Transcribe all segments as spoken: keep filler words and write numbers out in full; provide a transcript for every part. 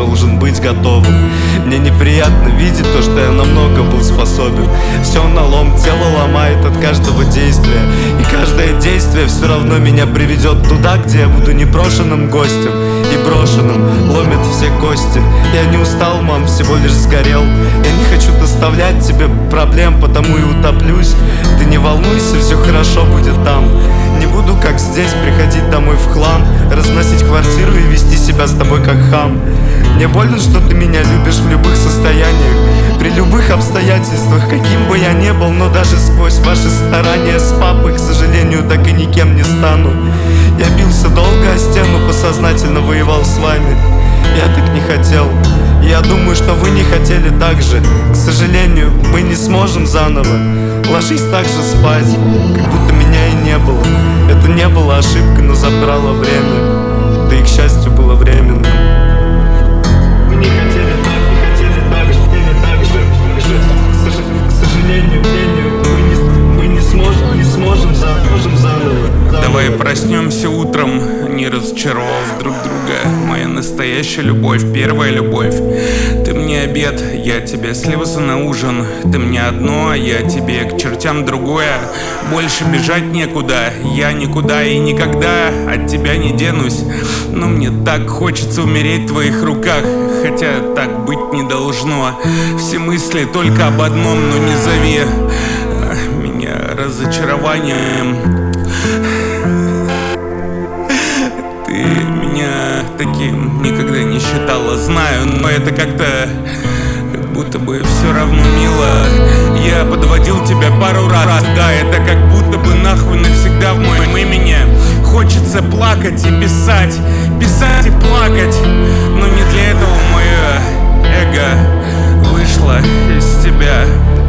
должен быть готовым. Мне неприятно видеть то, что я намного был способен. Все налом, тело ломает от каждого действия, и каждое действие все равно меня приведет туда, где я буду непрошенным гостем и брошенным, ломит все кости. Я не устал, мам, всего лишь сгорел. Я не хочу доставлять тебе проблем, потому и утоплюсь. Ты не волнуйся, все хорошо будет там. Не буду, как здесь, приходить домой в хлам, разносить квартиру и вести себя с тобой как хам. Мне больно, что ты меня любишь в любых состояниях, при любых обстоятельствах, каким бы я ни был. Но даже сквозь ваши старания с папой, к сожалению, так и никем не стану. Я бился долго о стену, подсознательно воевал с вами. Я так не хотел. Я думаю, что вы не хотели так же. К сожалению, мы не сможем заново. Ложись так же спать, как будто меня и не было. Это не было ошибкой, но забрало время. Да и, к счастью, было временно. Мы не хотели так, не хотели так же, не так же, так же. К сожалению, мы не, мы не сможем, не сможем, сможем заново. Давай проснемся утром, не разочаровав друг друга. Моя настоящая любовь, первая любовь. Ты мне обед, я тебе слился на ужин. Ты мне одно, а я тебе к чертям другое. Больше бежать некуда, я никуда и никогда от тебя не денусь. Но мне так хочется умереть в твоих руках, хотя так быть не должно. Все мысли только об одном, но не зови меня разочарованием. Ты меня таким никогда не считала, знаю, но это как-то как будто бы все равно мило. Я подводил тебя пару раз, да, это как будто бы нахуй навсегда в моем имени. Хочется плакать и писать, писать и плакать, но не для этого мое эго вышло из тебя.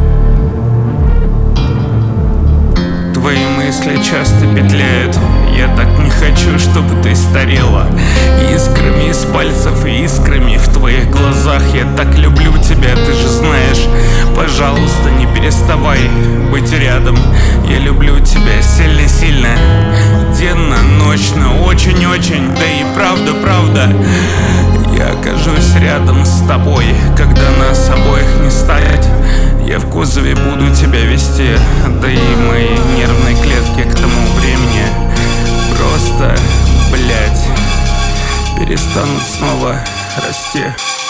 Твои мысли часто петляют. Я так не хочу, чтобы ты старела. Искрами из пальцев и искрами в твоих глазах. Я так люблю тебя, ты же знаешь. Пожалуйста, не переставай быть рядом. Я люблю тебя сильно-сильно, денно, ночно, очень-очень. Да и правда-правда, я окажусь рядом с тобой, когда нас обоих не станет. Я в кузове буду тебя вести, да и мои нервные клетки к тому времени просто, блять, перестанут снова расти.